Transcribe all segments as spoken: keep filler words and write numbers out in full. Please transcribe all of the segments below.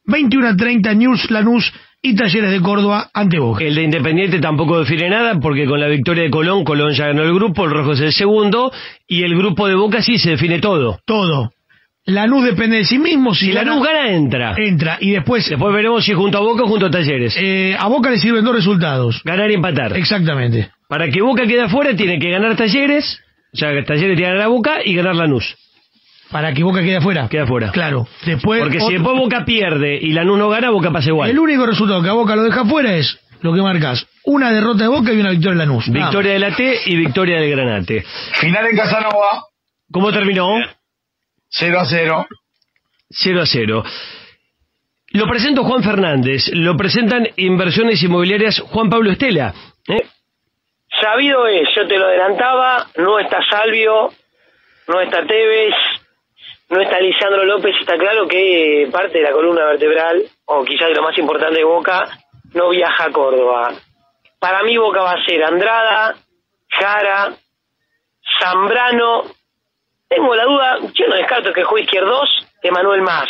veintiuno a treinta, News, Lanús y Talleres de Córdoba ante Boca. El de Independiente tampoco define nada, porque con la victoria de Colón, Colón ya ganó el grupo, el rojo es el segundo, y el grupo de Boca sí se define todo. Todo. Lanús depende de sí mismo. Si, si Lanús gana, gana, entra. Entra, y después... Después veremos si junto a Boca o junto a Talleres. Eh, a Boca le sirven dos resultados. Ganar y empatar. Exactamente. Para que Boca quede afuera, tiene que ganar Talleres, o sea, Talleres tiene que ganar a Boca y ganar Lanús. Para que Boca quede afuera. Queda afuera. Claro. Después, Porque otro... si después Boca pierde y Lanús no gana, Boca pasa igual. El único resultado que a Boca lo deja afuera es lo que marcas: una derrota de Boca y una victoria de Lanús. Victoria de la T y victoria del Granate. Final en Casanova. ¿Cómo terminó? cero a cero. cero a cero. Lo presento Juan Fernández, lo presentan Inversiones Inmobiliarias Juan Pablo Estela. ¿Eh? Sabido es, yo te lo adelantaba, no está Salvio, no está Tevez, no está Lisandro López, está claro que parte de la columna vertebral, o quizás lo más importante de Boca, no viaja a Córdoba. Para mí Boca va a ser Andrada, Jara, Zambrano. Tengo la duda, yo no descarto que juegue izquierdos, Emanuel Más.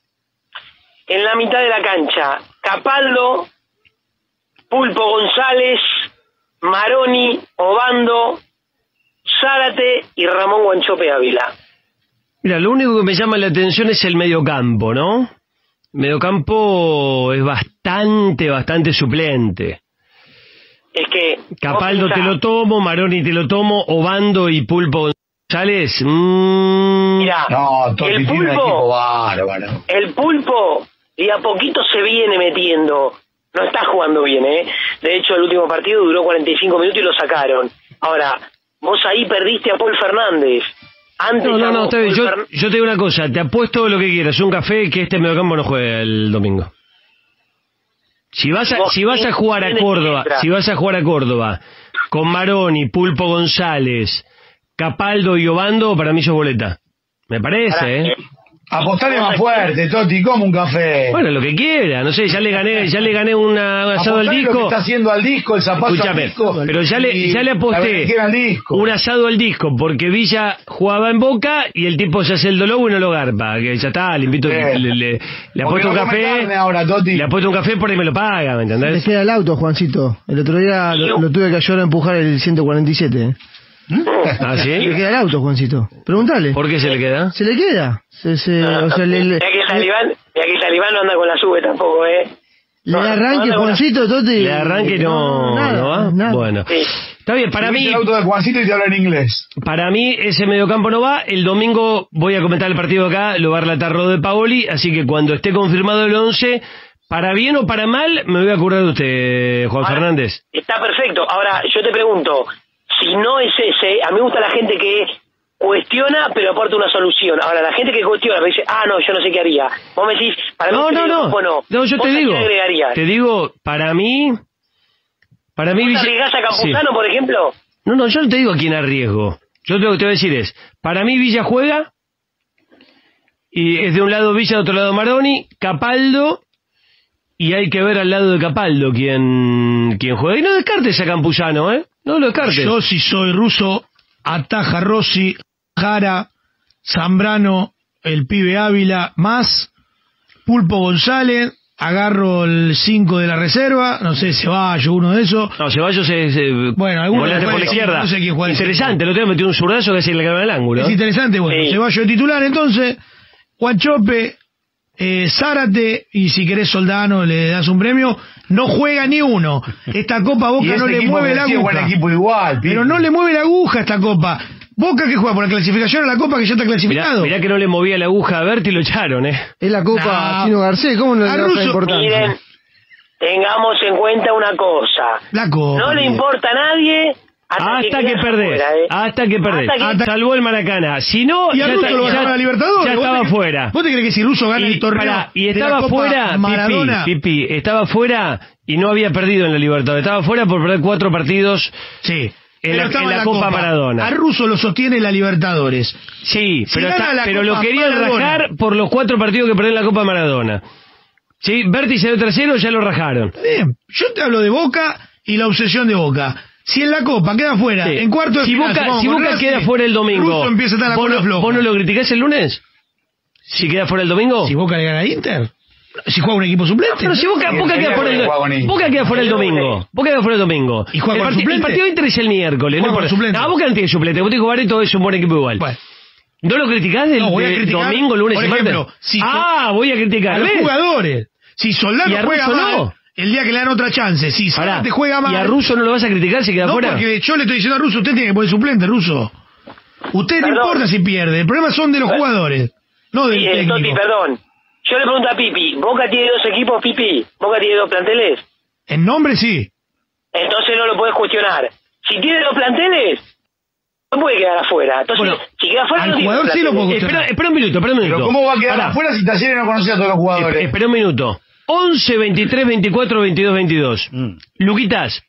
En la mitad de la cancha, Capaldo, Pulpo González, Maroni, Obando, Zárate y Ramón Guanchope Ávila. Mira, lo único que me llama la atención es el mediocampo, ¿no? Mediocampo es bastante, bastante suplente. Es que... Capaldo te lo tomo, Maroni te lo tomo, Obando y Pulpo González. Mmm... Mira, no, el Pulpo, un equipo bárbaro. El Pulpo, y a poquito se viene metiendo. No está jugando bien, ¿eh? De hecho, el último partido duró cuarenta y cinco minutos y lo sacaron. Ahora, vos ahí perdiste a Paul Fernández. Antes no, no, no, está bien. Yo, Fern... yo te digo una cosa, te apuesto lo que quieras, un café, que este mediocampo no juegue el domingo. Si vas a, si vas a jugar a Córdoba, si vas a jugar a Córdoba, con Maroni, Pulpo González, Capaldo y Obando, para mí sos boleta. Me parece, Ahora, ¿eh? Apostale más fuerte, Toti, como un café. Bueno, lo que quiera, no sé, ya le gané, ya le gané una, un asado al disco. Lo que está haciendo al disco, el zapato Escúchame, al disco. pero ya le, ya le aposté un asado al disco, porque Villa jugaba en Boca y el tipo se hace el dolobo y no lo garpa, que ya está, le invito, le, le, le, le apuesto un café, ahora, Toti. le apuesto un café por ahí me lo paga, ¿me entendés? Le queda el auto, Juancito. El otro día lo, lo tuve que ayudar a empujar el ciento cuarenta y siete. ¿Ah, sí? Le queda el auto, Juancito. Pregúntale. ¿Por qué se le queda? Se le queda. Se, se, no, o sea, le, le, ya que Talibán, ya que Talibán no anda con la sube tampoco, ¿eh? Le no, arranque, no Juancito, Toti. Le arranque no, no, nada, no va. Nada. Bueno, sí. Está bien, para mí... el auto de Juancito y te habla en inglés. Para mí ese mediocampo no va. El domingo voy a comentar el partido acá, lo va a relatar Rod de Paoli, así que cuando esté confirmado el once, para bien o para mal, me voy a curar de usted, Juan Ahora, Fernández. Está perfecto. Ahora, yo te pregunto, si no es ese, a mí me gusta la gente que cuestiona pero aporta una solución. Ahora, la gente que cuestiona me dice, ah, no, yo no sé qué haría. Vos me decís, para no, mí... No, no, bueno, no, yo te digo, te digo, para mí... Para mí... ¿Vos arriesgás a Campuzano, sí, por ejemplo? No, no, yo no te digo a quién arriesgo. Yo lo que te voy a decir es, para mí Villa juega, y es de un lado Villa, de otro lado Maroni, Capaldo, y hay que ver al lado de Capaldo quién, quién juega. Y no descartes a Campuzano, ¿eh? No lo descartes. Yo, si soy ruso, ataja Rossi, Jara, Zambrano, el pibe Ávila, más Pulpo González, agarro el cinco de la reserva, no sé, Ceballos, uno de esos. No, Ceballos es... Eh, bueno, alguno volante por la izquierda. No sé quién juega. Interesante, lo tengo metido un zurdazo que se le acaba el ángulo. Es interesante, bueno, sí. Ceballos de titular, entonces, Guanchope, eh, Zárate, y si querés Soldano le das un premio, no juega ni uno. Esta Copa Boca no le mueve la aguja. Buen equipo igual, pero no le mueve la aguja esta Copa. Boca que juega por la clasificación a la Copa que ya está clasificado. Mirá, mirá que no le movía la aguja a Berti y lo echaron, ¿eh? Es la Copa no. Chino Garcés, ¿cómo no le da esa importancia? Miren, tengamos en cuenta una cosa. La Copa. No le importa a nadie... Hasta, hasta que, que perdés, afuera, ¿eh? hasta que perdés, hasta que... salvó el Maracaná, si no, y ya, Russo está, lo ya, a la Libertadores. ya estaba fuera. ¿Vos te crees que si Russo gana y, el torneo para, y de estaba la Copa fuera, Maradona? Pipi, Pipi, estaba fuera y no había perdido en la Libertadores, estaba fuera por perder cuatro partidos sí, en la, en la, la Copa, Copa Maradona. A Russo lo sostiene la Libertadores. Sí, si pero, está, pero Copa lo querían Maradona. rajar por los cuatro partidos que perdió en la Copa Maradona. Sí, Berti salió tercero, ya lo rajaron. Bien, yo te hablo de Boca y la obsesión de Boca. Si en la Copa queda fuera, sí. en cuarto de si final, Boca, si Boca queda fuera el domingo, Russo empieza a estar la ¿vos, cola floja. ¿Vos no lo criticás el lunes? Si queda fuera el domingo. Si Boca le gana a Inter. Si juega un equipo suplente. Pero si Boca, Boca queda fuera el, Boca queda fuera el domingo. Boca queda fuera el domingo. ¿Y juega el, con part suplente? el partido de Inter es el miércoles. ¿Juega No, con suplente? no, Boca no tiene suplente. Vos te jugar y todo es un buen equipo igual. Bueno. ¿No lo criticás del No, voy a de criticar, domingo, lunes por y martes? ejemplo, si ah, voy a A criticar. los jugadores. Si Soldano ¿Y a juega Russo mal, no? el día que le dan otra chance. Si Pará, te juega mal. ¿y a Russo no lo vas a criticar si queda No, fuera? porque yo le estoy diciendo a Russo, usted tiene que poner suplente, Russo. Usted no Perdón. importa si pierde, el problema son de los jugadores, no del Sí, eh, técnico. Toti, perdón. Yo le pregunto a Pipi, ¿Boca tiene dos equipos, Pipi? ¿Boca tiene dos planteles? En nombre sí. Entonces no lo puedes cuestionar. Si tiene dos planteles, no puede quedar afuera. Entonces, Bueno, si queda afuera, al no tiene jugador dos sí lo planteles. puedo Espera, espera un minuto, espera un minuto. Pero ¿cómo va a quedar Pará. afuera si Talleres no conocía a todos los jugadores? Esp- Espera un minuto. once, veintitrés, veinticuatro, veintidós, veintidós. Mm. Luquitas,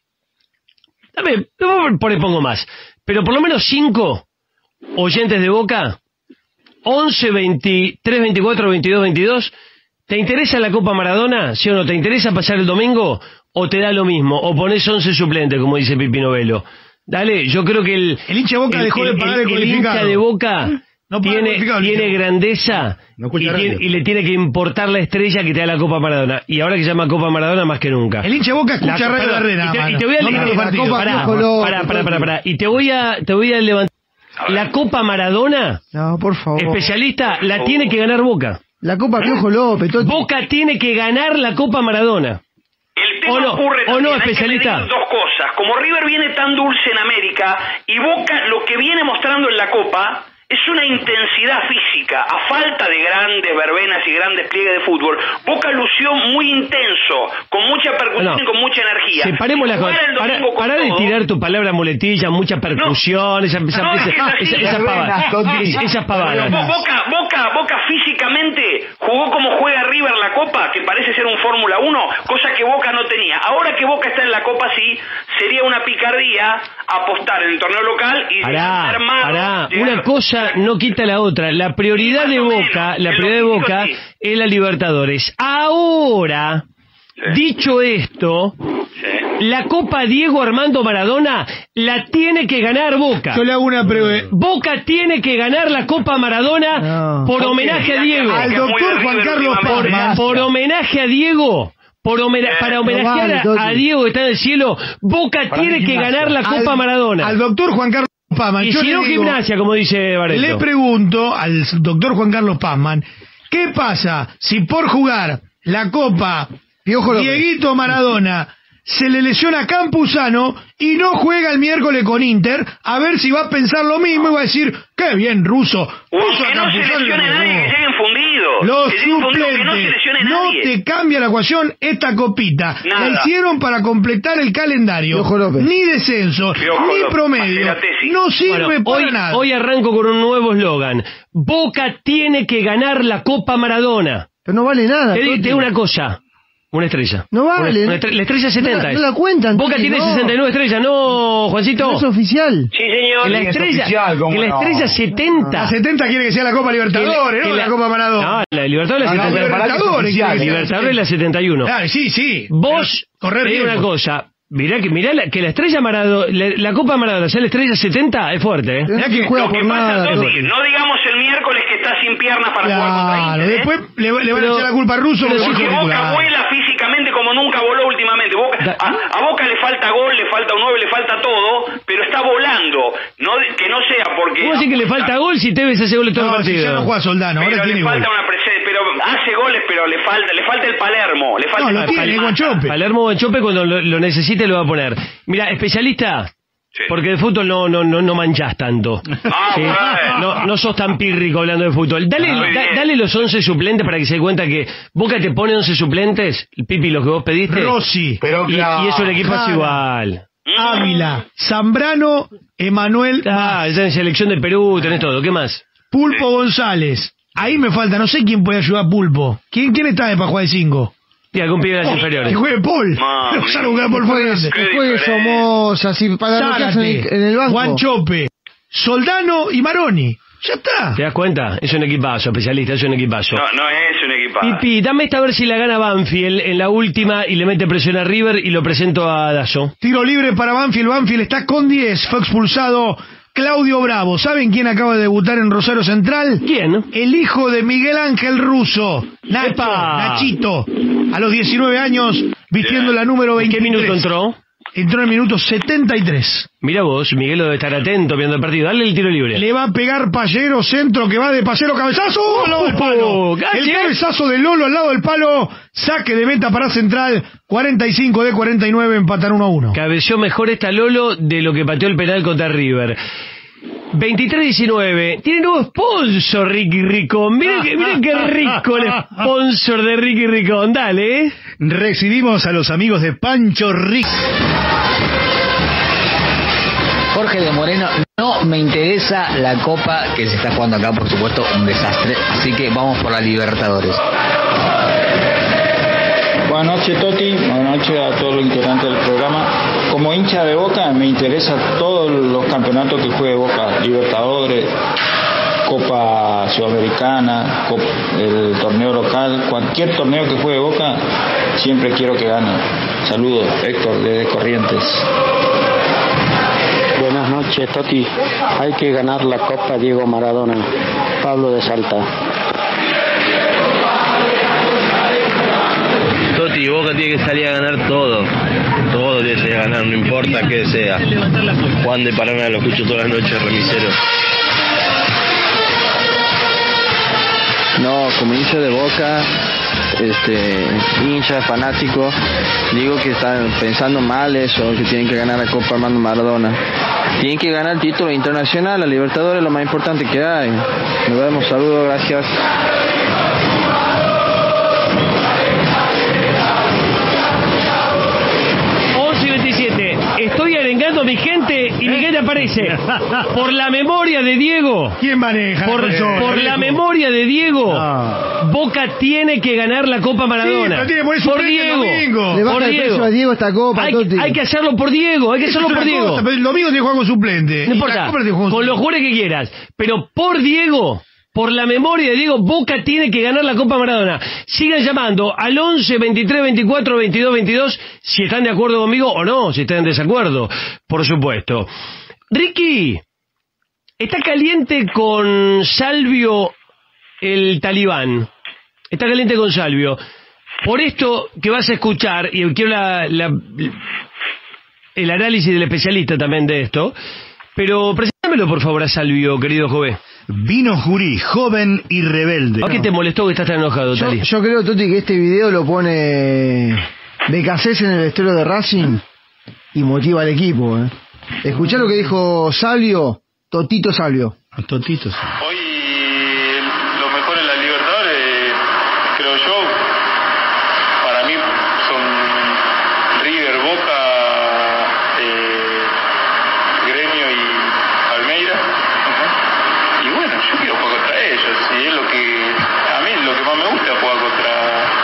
dame, no por pongo más, pero por lo menos cinco oyentes de Boca, once, veintitrés, veinticuatro, veintidós, veintidós, ¿te interesa la Copa Maradona? ¿Sí o no? ¿Te interesa pasar el domingo? ¿O te da lo mismo? ¿O pones once suplentes, como dice Pipi Novelo? Dale, yo creo que el... El hincha de Boca dejó de pagar el el codificado. hincha de Boca No paga el tiene, codificado, el tiene hincha. grandeza No escucha y, radio. tiene- y le tiene que importar la estrella que te da la Copa Maradona. Y ahora que se llama Copa Maradona más que nunca. El hincha de Boca escucha La- Radio perdón, Herrera. y te, mano. y te voy a No mira los la partidos. Copa pará, Piojo López, pará, pará, pará, Toti. pará. Y te voy a te voy a levantar la Copa Maradona, No, por favor. especialista, la tiene que ganar Boca. La Copa Piojo López, Toti. Boca tiene que ganar la Copa Maradona. El tema ¿O no? ocurre ¿O no, también, hay que especialista? medir dos cosas. Como River viene tan dulce en América y Boca lo que viene mostrando en la Copa es una intensidad física, a falta de grandes verbenas y grandes pliegues de fútbol. Boca lució muy intenso, con mucha percusión No. y con mucha energía. Separemos las Jugar cosas. el Para, domingo con para de todo, tirar tu palabra muletilla, mucha percusión, esa, esa, No, es esa, que es así. esa- esas pavadas. Toti. Es- Esas pavadas. Bo- Boca, Boca, Boca físicamente jugó como juega River la Copa, que parece ser un Fórmula uno, cosa que Boca no tenía. Ahora que Boca está en la Copa, sí, sería una picardía apostar en el torneo local y Pará, armado, pará, llegar- una cosa no quita la otra. La prioridad de Boca, la prioridad de Boca es la Libertadores. Ahora, dicho esto, la Copa Diego Armando Maradona la tiene que ganar Boca. Yo le hago una breve. Boca tiene que ganar la Copa Maradona No. por homenaje a Diego. Al doctor Juan Carlos Por, Pazman. por homenaje a Diego. Por homena- para homenajear vale, a, Toti. a Diego que está en el cielo, Boca Para tiene mí, que Gimnasia. ganar la Copa Al- Maradona. Al doctor Juan Carlos Pazman. y yo si le no, digo- Gimnasia, como dice Barreto. Le pregunto al doctor Juan Carlos Pazman, ¿qué pasa si por jugar la Copa Piojo López. Dieguito Maradona se le lesiona a Campuzano y no juega el miércoles con Inter? A ver si va a pensar lo mismo y va a decir, qué bien, Russo. O puso a que no se Campuzano y lo lesione nadie, jugó". que lleguen fundidos. Los que lleguen fundidos, que no se suplentes, lesione no nadie. te cambia la ecuación esta copita. Nada. La hicieron para completar el calendario. Piojo López. Ni descenso, Piojo ni López, promedio. hace la tesis. No sirve Bueno, para hoy, nada. hoy arranco con un nuevo eslogan. Boca tiene que ganar la Copa Maradona. Pero no vale nada. Te di- Toti. te digo una cosa. Una estrella. No vale. Una- una estre- la estrella setenta. No la- es. no la cuentan, Boca Toti, tiene no. sesenta y nueve estrellas, ¿no, Juancito? No es oficial. Sí, señor. Que la Sí, es estrella, oficial, ¿cómo que la no? estrella setenta. La setenta quiere que sea la Copa Libertadores, Que no la- la, Copa Maradona. No, la Libertadores No, es no, la setenta y uno. Libertadores oficial. quiere que sea Libertadores es la setenta y uno. Claro, sí, sí. Vos, Pero correr te digo una riesgos. cosa. Mirá que, mirá la, que la estrella Maradona, la, la Copa Maradona sea la estrella setenta, es fuerte, ¿eh? Mirá que que- juega Lo que por pasa, nada. Toti, Toti. no digamos el miércoles que está sin piernas para jugar contra Claro, Inter, ¿eh? después le, le van a Pero- echar la culpa a Russo pero porque si Porque es Boca titular. vuela físicamente como nunca voló últimamente. Boca, Da- a, a Boca le falta gol, le falta un nueve, le falta todo, pero está volando. No, de- que no sea porque... ¿Cómo decir que le falta gol si Tevez hace goles todo el No, si partido? ya no juega Soldano, Pero ahora le tiene falta gol. una presencia, pero hace goles, pero le falta, le falta el Palermo, le falta No, lo el tiene, Palmata. Guanchope. Palermo Guanchope cuando lo, lo necesite lo va a poner. Mira, especialista, Sí. porque de fútbol no no no, no manchás tanto. Ah, Sí. bueno. No, no sos tan pírrico hablando de fútbol. Dale, Ah, muy da- bien. dale los once suplentes para que se dé cuenta que Boca te pone once suplentes, Pipi, los que vos pediste. Rossi, Pero Y, claro. y eso el equipo es Jara. igual. Ávila, Zambrano, Emanuel, Ah, está en selección de Perú, tenés todo. ¿Qué más? Pulpo González. Ahí me falta, no sé quién puede ayudar a Pulpo. ¿Quién, quién está de para jugar de cinco? Y algún pibe de las inferiores. Que juegue Paul. Mami. No sale a jugar Paul Fernández. Qué Que juegue diferencia. Somoza, así para lo que hacen Zárate, en el banco. Guanchope, Soldano y Maroni. Ya está. ¿Te das cuenta? Es un equipazo, especialista, es un equipazo. No, no es un equipazo. Pipi, dame esta a ver si la gana Banfield en la última y le mete presión a River y lo presento a Dazo. Tiro libre para Banfield. Banfield está con diez. Fue expulsado Claudio Bravo. ¿Saben quién acaba de debutar en Rosario Central? ¿Quién? El hijo de Miguel Ángel Russo, Nacho, ¡Epa! Nachito, a los diecinueve años, vistiendo la número ¿En qué veintitrés. minuto entró? Entró en el minuto setenta y tres. Mira vos, Miguel debe estar atento viendo el partido. Dale el tiro libre. Le va a pegar Pallero, centro que va de Pallero, cabezazo, al lado del palo. ¡Gache! El cabezazo de Lolo al lado del palo, saque de meta para Central, cuarenta y cinco de cuarenta y nueve, empatan uno a uno. Cabeció mejor esta Lolo de lo que pateó el penal contra River. veintitrés diecinueve. Tiene nuevo sponsor, Ricky Ricón. Miren que, miren qué rico el sponsor de Ricky Ricón. Dale, ¿eh? Recibimos a los amigos de Pancho Ric. Jorge de Moreno, no me interesa la copa que se está jugando acá, por supuesto, un desastre. Así que vamos por la Libertadores. Buenas noches, Toti. Buenas noches a todos los integrantes del programa. Como hincha de Boca, me interesa todos los campeonatos que juegue Boca. Libertadores, Copa Sudamericana, Copa, el torneo local, cualquier torneo que juegue Boca, siempre quiero que gane. Saludos, Héctor, desde Corrientes. Buenas noches, Toti. Hay que ganar la Copa Diego Maradona. Pablo de Salta. Toti, Boca tiene que salir a ganar todo. Todo tiene que salir a ganar, no importa qué sea. Juan de Paraná, lo escucho todas las noches, remisero. No, como hincha de Boca, este, hincha, fanático, digo que están pensando mal eso, que tienen que ganar la Copa Armando Maradona. Tienen que ganar el título internacional, la Libertadores es lo más importante que hay. Nos vemos, saludos, gracias. Estoy arengando a mi gente y mi gente aparece. Por la memoria de Diego. ¿Quién maneja? Por, por la memoria de Diego. No. Boca tiene que ganar la Copa Maradona. Sí, por, por Diego. Le baja por el Diego. precio a Diego esta Copa, hay, Toti. hay que hacerlo por Diego. Hay que hacerlo por Diego. Cosa, pero el domingo tiene que jugar con suplente. No importa. Con los jugadores que quieras. Pero por Diego. Por la memoria de Diego, Boca tiene que ganar la Copa Maradona. Sigan llamando al once, veintitrés, veinticuatro, veintidós, veintidós, si están de acuerdo conmigo o no, si están en desacuerdo, por supuesto. Ricky, está caliente con Salvio el talibán. Está caliente con Salvio. Por esto que vas a escuchar, y quiero la, la, el análisis del especialista también de esto, pero preséntamelo por favor a Salvio, querido Jové. Vino Jurí, joven y rebelde. ¿A qué te molestó que estás tan enojado, yo, Tali? Yo creo, Toti, que este video lo pone Becasés en el vestuario de Racing y motiva al equipo. ¿eh? Escuchá lo que dijo Salvio, Totito Salvio. A Totito sí. Hoy lo mejor en la Libertadores, creo yo, para mí son River, Boca, eh, Gremio y Palmeiras. Y bueno, yo quiero jugar contra ellos, y es lo que a mí lo que más me gusta, jugar contra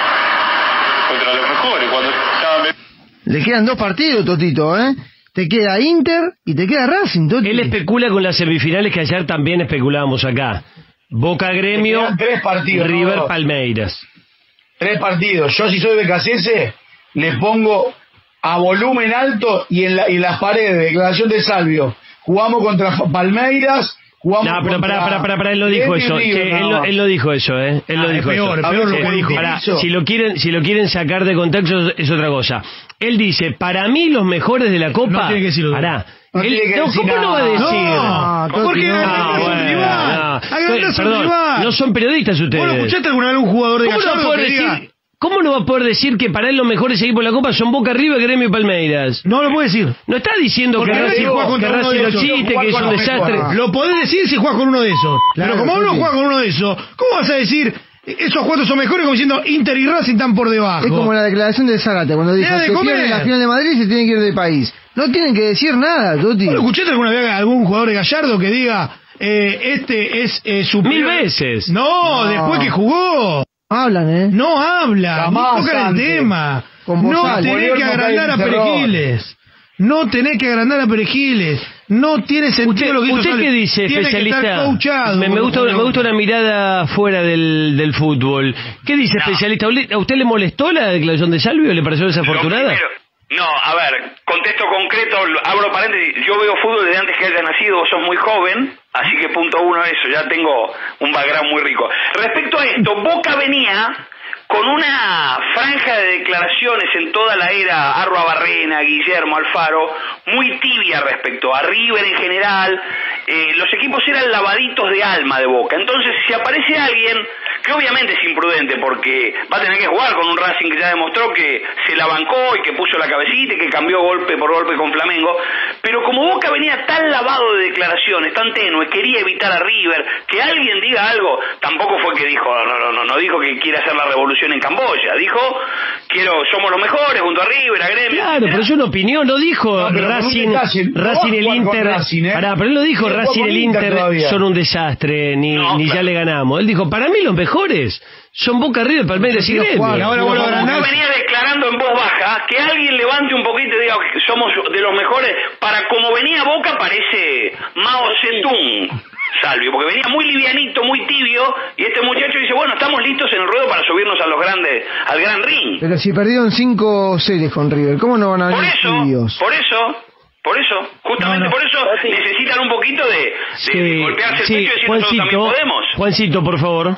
contra los mejores. Cuando ya me... Le quedan dos partidos, Totito, ¿eh? Te queda Inter y te queda Racing, Toti. Él especula con las semifinales que ayer también especulábamos acá. Boca Gremio, tres partidos, River no, Palmeiras. Tres partidos. Yo si soy becasese, le pongo a volumen alto y en, la, y en las paredes, declaración de Salvio. Jugamos contra Palmeiras. No, pero pará, pará, pará, pará, él lo dijo eso. Che, él, lo, él lo dijo eso, ¿eh? Él ah, lo dijo peor, eso. Peor lo que dijo. Pará, si lo quieren, si lo quieren sacar de contexto es otra cosa. Él dice, para mí los mejores de la Copa. No tiene que decirlo. Pará. No, él, tiene que no decir ¿cómo nada. no va a decir? No, Toti, porque no. agrandarse bueno, un rival. no. Agrandarse un Perdón, rival. no son periodistas ustedes. ¿Vos no escuchaste alguna vez un jugador de ¿Cómo no va a Gallardo poder que decir? diga? ¿Cómo no va a poder decir que para él los mejores equipos de la Copa son Boca, River, Gremio y Palmeiras? No lo puede decir. No está diciendo Porque que Racing Racing, juega que contra uno Racing de no esos. existe, Jugar que es con un los desastre. mejores. Lo podés decir si juegas con uno de esos. Claro, Pero como vos no sí. juegas con uno de esos, ¿cómo vas a decir esos cuatro son mejores como diciendo Inter y Racing están por debajo? Es como la declaración de Zárate cuando dijo Deja de que comer. pierden la final de Madrid y se tienen que ir del país. No tienen que decir nada, Toti. ¿Vos lo escuchaste alguna vez a algún jugador de Gallardo que diga eh, este es eh, superior? Mil veces. No, No. después que jugó. Hablan, ¿eh? No habla, Jamás ni tocan el antes. tema. Con No Bozal. tenés que Gobierno agrandar a cae en terror. Perejiles. No tenés que agrandar a Perejiles. No tiene sentido ¿Usted, lo que hizo usted Salvio. qué dice, Tiene especialista? Que estar coachado, me, me, gusta, por favor. me gusta una mirada fuera del, del fútbol. ¿Qué dice, especialista? ¿A usted le molestó la declaración de Salvio? ¿Le pareció desafortunada? Lo primero, No, a ver, contexto concreto, abro paréntesis, yo veo fútbol desde antes que haya nacido, vos sos muy joven, así que punto uno eso, ya tengo un background muy rico. Respecto a esto, Boca venía con una franja de declaraciones en toda la era Arroa Barrena, Guillermo Alfaro, muy tibia respecto a River en general. Eh, los equipos eran lavaditos de alma de Boca. Entonces, si aparece alguien que obviamente es imprudente porque va a tener que jugar con un Racing que ya demostró que se la bancó y que puso la cabecita y que cambió golpe por golpe con Flamengo, pero como Boca venía tan lavado de declaraciones, tan tenue, quería evitar a River, que alguien diga algo, tampoco fue que dijo, no, no, no, no dijo que quiere hacer la revolución en Camboya, dijo, quiero, somos los mejores junto a River, a Gremio. Claro, pero es una opinión, no dijo no, Racing, Racing, Racing el Inter, Racing, ¿eh? pará, pero él no dijo Racing el Inter, Inter son un desastre, ni, no, ni claro. ya le ganamos. Él dijo, para mí los mejores son Boca, River, Palmeiras y Gremio. Ahora vuelvo a Granada. Venía declarando en voz baja que alguien levante un poquito y diga que somos de los mejores, para como venía Boca parece Mao Zedong, Salvio, porque venía muy livianito, muy tibio, y este muchacho dice, bueno, estamos listos en el ruedo para subirnos a los grandes, al gran ring. Pero si perdieron cinco series con River, ¿cómo no van a venir tibios? Por eso, por eso, justamente no, no. por eso sí. necesitan un poquito de, de, sí, de golpearse sí. el pecho y decir Juancito, nosotros también podemos. Juancito, por favor.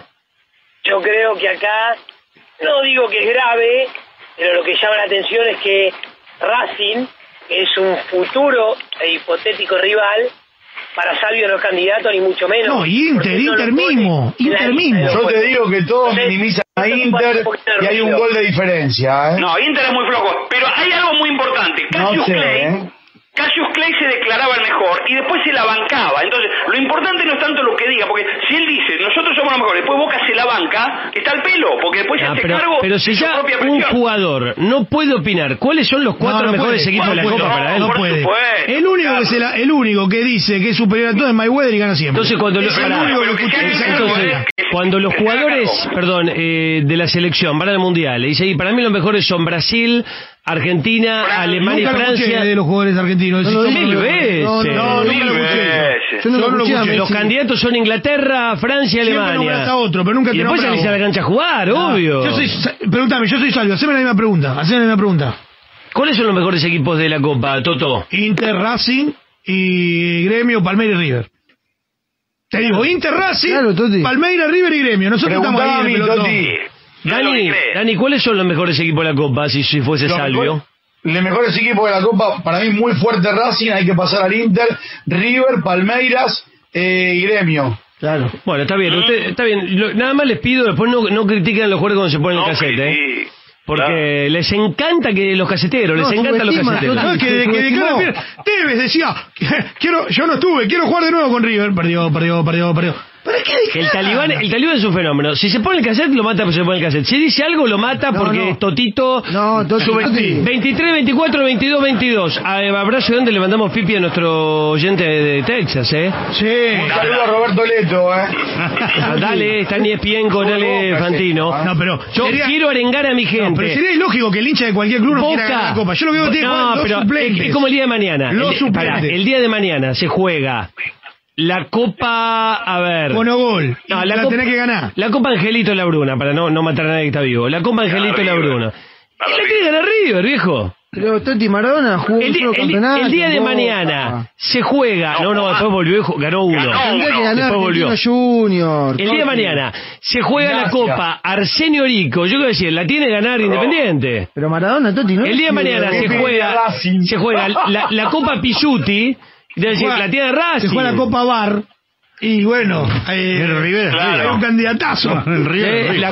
Yo creo que acá, no digo que es grave, pero lo que llama la atención es que Racing es un futuro e hipotético rival. Para Salvio no es candidato, ni mucho menos. No, Inter, Inter mismo, Inter mismo. Yo te digo que todos minimizan a Inter y hay un gol de diferencia, ¿eh? No, Inter es muy flojo, pero hay algo muy importante. Cassius no sé, Clay, ¿eh? Cassius Clay se declaraba el mejor y después se la bancaba. Entonces, lo importante no es tanto lo que diga, porque si él dice, nosotros somos los mejores, después Boca se la banca, está al pelo, porque después ah, se hace pero, cargo pero si de su ya propia un presión. jugador no puede opinar cuáles son los cuatro no, no mejores puede, equipos de la puede, Copa no, para él, no puede. El único, que se la, el único que dice que es superior a todo es Mayweather y gana siempre. Entonces, cuando, lo, para, único que entonces, entonces, cuando los jugadores, perdón, eh, de la selección van al Mundial, y dice, y para mí los mejores son Brasil, Argentina, Fra Alemania y Francia. De los jugadores argentinos. No, no, mil veces. No, no, no, mil veces. Yo no lo escuché. Los candidatos son Inglaterra, Francia y Alemania. A otro, pero nunca te y después salís a la cancha a jugar, no, obvio. Yo soy, pregúntame, yo soy Salvio, haceme la misma pregunta, haceme la misma pregunta. ¿Cuáles son los mejores equipos de la Copa, Toto? Inter, Racing y Gremio, Palmeiras y River. Te digo, Inter, Racing, claro, Palmeiras, River y Gremio. Nosotros estamos ahí en el pelotón. Dani, Dani, ¿cuáles son los mejores equipos de la Copa si, si fuese los Salvio? Mejor, los mejores equipos de la Copa, para mí muy fuerte Racing, hay que pasar al Inter, River, Palmeiras eh, y Gremio. Claro. Bueno, está bien, usted, está bien. Lo, nada más les pido, después no, no critiquen a los jugadores cuando se ponen no, el casete, ¿eh? Porque claro. les encanta que los caseteros, no, les encantan los caseteros. No, es que de que de Tevez decía, quiero, yo no estuve, quiero jugar de nuevo con River, perdió, perdió, perdió, perdió. ¿Pero qué que el talibán, el talibán es un fenómeno. Si se pone el cassette, lo mata porque se pone el cassette. Si dice algo, lo mata no, porque no. Totito... No, Totito. veintitrés, veinticuatro, veintidós, veintidós. Abrazo de donde le mandamos pipi a nuestro oyente de Texas, ¿eh? Sí. Un saludo a Roberto Leto, ¿eh? Dale, está en E S P N con Ale Fantino. No, pero... Yo sería, quiero arengar a mi gente. No, pero sería ilógico que el hincha de cualquier club no Boca, quiera ganar la Copa. Yo lo veo que tiene no, los pero suplentes. Es, es como el día de mañana. Los el, suplentes. Pará, el día de mañana se juega... La Copa, a ver... Monogol, no, la, la tenés que ganar. La Copa Angelito Labruna, para no, no matar a nadie que está vivo. La Copa Angelito Labruna. Y la tiene que ganar River, viejo. Pero Totti Maradona jugó el, un solo el, campeonato. El día de mañana se juega... No, no, después volvió, ganó uno. Ganó uno. Que ganar después volvió. Junior, el día de mañana se juega Gracias. La Copa Arsenio Rico. Yo quiero decir, la tiene que ganar Independiente. Pero Maradona, Totti, ¿no? El día de mañana se juega, se juega la, la Copa Pisuti. Es decir, la tiene Racing. Se juega la Copa Bar. Y bueno, eh, el River, claro. Es un candidatazo. No, el River, eh, el River. La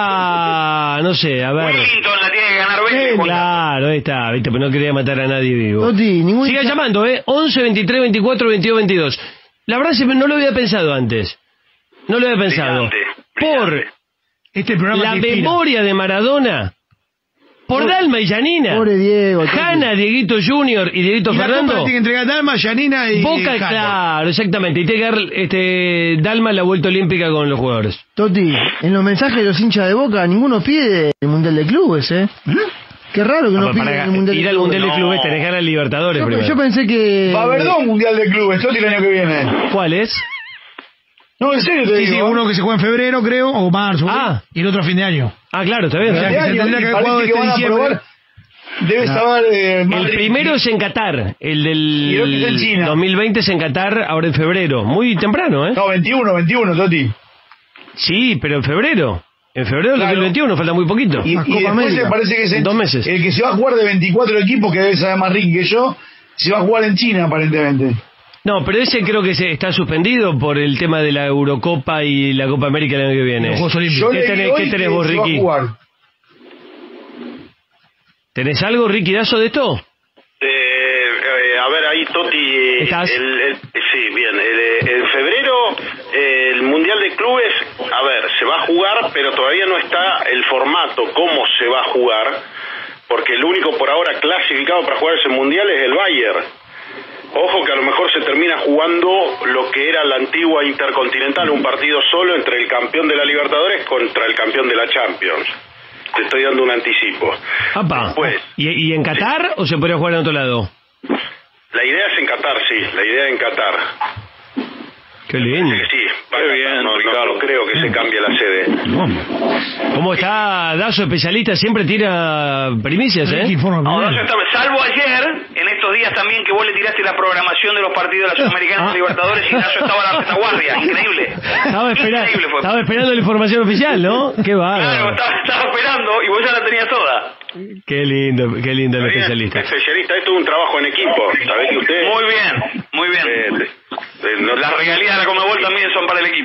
Copa, no sé, a ver. Wellington la tiene que ganar Wellington. Eh, claro, ahí está, viste, pero no quería matar a nadie vivo. Toti, ningún... Siga llamando, ¿eh? once, veintitrés, veinticuatro, veintidós, veintidós. La verdad es que no lo había pensado antes. No lo había pensado. Brillante, Por brillante. Este programa la memoria de Maradona. Por Dalma y Yanina. Pobre Diego. Hanna, Dieguito Junior y Dieguito y Fernando. La Copa tiene que entregar Dalma, Yanina y Boca, Hanna. claro, exactamente. Y tiene que dar este, Dalma la vuelta olímpica con los jugadores. Toti, en los mensajes de los hinchas de Boca, ninguno pide el Mundial de Clubes, ¿eh? ¿Mm? Qué raro que no, no piden el Mundial ir de al Clubes. Mundial de Clubes no. Tenés que ganar el Libertadores yo, primero. Yo pensé que... Va a haber dos Mundial de Clubes, Toti, el año que viene. ¿Cuál es? No, en serio te sí, digo. Sí, uno que se juega en febrero, creo, o marzo. Ah. Y el otro a fin de año. Ah, claro, está bien. O sea, que año, se tendría que haber jugado que este van a diciembre. probar. Debe No. saber... Eh, El Madrid. primero es en Qatar, el Y el otro es en del China. dos mil veinte es en Qatar, ahora en febrero. Muy temprano, ¿eh? No, veintiuno, veintiuno, Toti. Sí, pero en febrero. En febrero del Claro. dos mil veintiuno, falta muy poquito. Y, y después me parece que es en- Dos meses. el que se va a jugar de veinticuatro equipos, que debe saber más Ricky que yo, se va a jugar en China, aparentemente. No, pero ese creo que se está suspendido por el tema de la Eurocopa y la Copa América el año que viene. Los Juegos Olímpicos. ¿Qué Yo tenés, leí qué hoy tenés que vos, se va a Ricky? jugar. ¿Tenés algo, Ricky Dazo, de esto? Eh, eh, a ver, ahí Toti, eh, ¿Estás? el- el- sí, bien, el, eh, en febrero eh, el Mundial de Clubes, a ver, se va a jugar, pero todavía no está el formato, cómo se va a jugar, porque el único por ahora clasificado para jugar ese Mundial es el Bayern. Ojo que a lo mejor se termina jugando lo que era la antigua Intercontinental, un partido solo entre el campeón de la Libertadores contra el campeón de la Champions. Te estoy dando un anticipo. Apa. ¿Y, ¿Y en Qatar o se podría jugar en otro lado? La idea es en Qatar, sí, la idea en Qatar. Qué lindo. Sí, Qué bien, no, no, no creo que se cambie la sede. ¿Cómo está Dazo, especialista? Siempre tira primicias, ¿eh? No, no, yo estaba- salvo ayer, en estos días también que vos le tiraste la programación de los partidos de la Sudamericana Ah. Libertadores y Nacho estaba en la retaguardia, increíble. Estaba, espera- Increíble fue. estaba esperando la información oficial, ¿no? Qué Claro, bárbaro. estaba, estaba esperando y vos ya la tenías toda. Qué lindo, qué lindo el especialista. Especialista, esto es un trabajo en equipo. ¿Sabés que usted? Muy bien, muy bien. Eh, eh, no- Las regalías de la Conmebol también son para el equipo.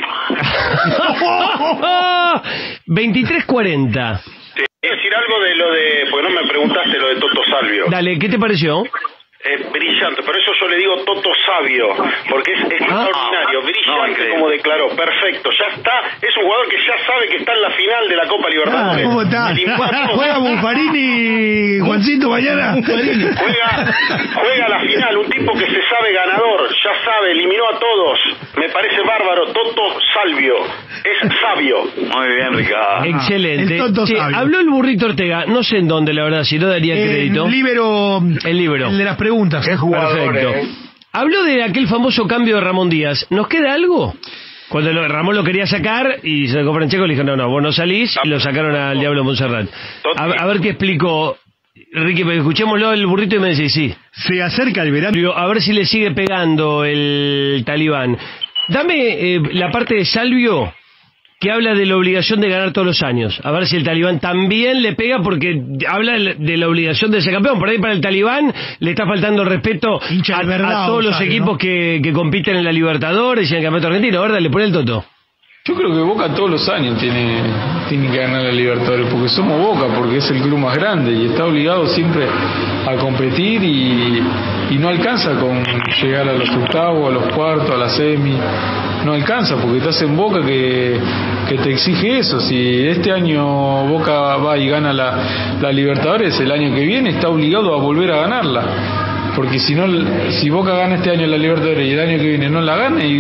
veintitrés cuarenta. Te voy a decir algo de lo de, porque no me preguntaste lo de Toto Salvio. Dale, ¿qué te pareció? Es brillante, por eso yo le digo Toto Sabio, porque es extraordinario, brillante como declaró, perfecto, ya está, es un jugador que ya sabe que está en la final de la Copa Libertadores. ¿Cómo está? Eliminó a todos. ¿Juega Buffarini, Juancito, mañana? Juega, juega la final, un tipo que se sabe ganador, ya sabe, eliminó a todos, me parece bárbaro, Toto Salvio, es sabio. Muy bien, Ricardo. Excelente. el Toto Che, sabio. habló el burrito Ortega, no sé en dónde, la verdad, si no daría crédito. El libro, El libro. el de las preguntas. Perfecto. Habló de aquel famoso cambio de Ramón Díaz. ¿Nos queda algo? Cuando lo- Ramón lo quería sacar y se sacó Francesco, le dijo, no, no, vos no salís, y lo sacaron al Diablo Montserrat. A, a ver qué explicó. Ricky, escuchémoslo el burrito y me dice, sí. Se acerca el verano. Digo, a ver si le sigue pegando el talibán. Dame eh, la parte de Salvio que habla de la obligación de ganar todos los años. A ver si el talibán también le pega, porque habla de la obligación de ser campeón. Por ahí para el talibán le está faltando el respeto a, verdad, a todos los Salvio, equipos ¿no? que, que compiten en la Libertadores y en el Campeonato Argentino. ¿Verdad? Le pone el Toto. Yo creo que Boca todos los años tiene, tiene que ganar la Libertadores, porque somos Boca, porque es el club más grande y está obligado siempre a competir y, y no alcanza con llegar a los octavos, a los cuartos, a la semi. No alcanza, porque estás en Boca que, que te exige eso. Si este año Boca va y gana la, la Libertadores, el año que viene está obligado a volver a ganarla. Porque si no, si Boca gana este año la Libertadores y el año que viene no la gana, y,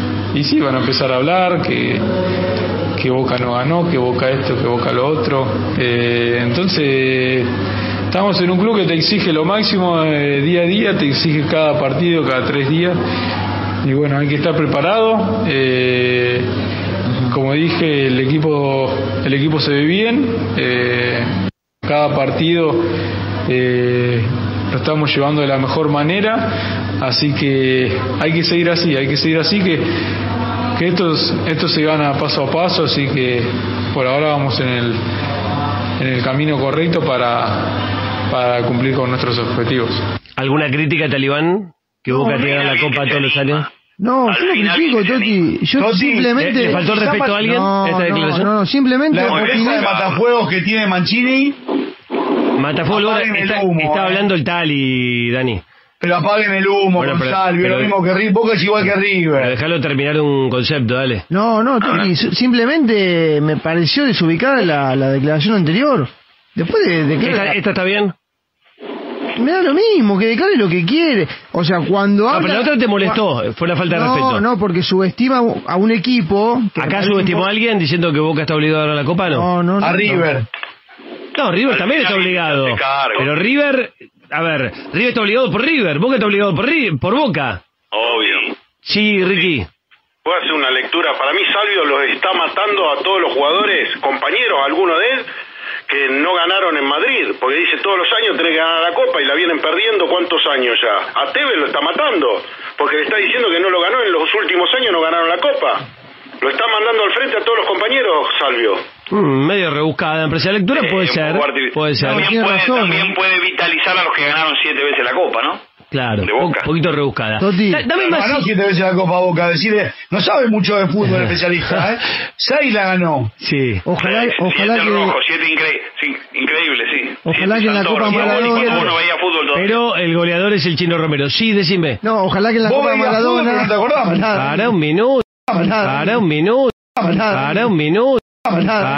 y sí, van a empezar a hablar que, que Boca no ganó, que Boca esto, que Boca lo otro. Eh, entonces, estamos en un club que te exige lo máximo eh, día a día, te exige cada partido, cada tres días. Y bueno, hay que estar preparado. Eh, como dije, el equipo, el equipo se ve bien. Eh, cada partido eh, lo estamos llevando de la mejor manera, así que hay que seguir así, hay que seguir así, que, que esto, esto se gana paso a paso, así que por ahora vamos en el, en el camino correcto para, para cumplir con nuestros objetivos. ¿Alguna crítica, talibán? ¿Que Boca tiene que ganar la Copa todos los años? No, yo no critico, Toti. Yo Toti, simplemente... ¿le- le faltó el respeto a alguien, No, esta no, declaración? no, no, simplemente... La empresa de matafuegos que tiene Mancini, Matafuego, Apaguen el está, humo, está eh. hablando el Tali, Dani. pero apaguen el humo Bueno, con pero- Salvio, pero- lo mismo que River, Boca es igual que Pero River. déjalo terminar un concepto, dale. No, no, Toti, su- simplemente me pareció desubicada la, la declaración anterior. Después de, de que... ¿Esta, esta está bien? Me da lo mismo, que declare lo que quiere. O sea, cuando No, habla... pero la otra te molestó, fue la falta de no, respeto. No, porque subestima a un equipo... que me ¿Acá parece subestimó un a alguien diciendo que Boca está obligado a ganar la Copa? No, No, no, no. A River. No, River también está obligado. Pero River, a ver, River está obligado por River, Boca está obligado por, Ri- por Boca. Obvio. Sí, Ricky. Puedo hacer una lectura. Para mí Salvio los está matando a todos los jugadores, compañeros, algunos de él, que no ganaron en Madrid, porque dice todos los años tenés que ganar la Copa y la vienen perdiendo ¿cuántos años ya? A Tevez lo está matando, porque le está diciendo que no lo ganó en los últimos años, no ganaron la Copa. Lo está mandando al frente a todos los compañeros, Salvio. Mm, medio rebuscada, en precio de lectura Eh, puede ser, Arti- puede ser. También, puede, también puede vitalizar a los que ganaron siete veces la Copa, ¿no? Claro, De un Boca. poquito rebuscada. Toti, Da- dame más. Ganó siete veces la Copa Boca, decirle, no sabe mucho de fútbol el especialista, ¿eh? Seis la ganó. Sí. Ojalá, siete ojalá el que, rojo, siete incre- sí, increíble, sí. Ojalá Siete que en la Santoro, Copa siete Maradona- goles, uno veía fútbol todavía. Pero el goleador es el Chino Romero. Sí, decime. no, ojalá que en la Vos Copa veías fútbol, Maradona. pero no te acordás. Nada, Para un minuto. nada, Para un minuto. nada, Para un minuto. nada. Para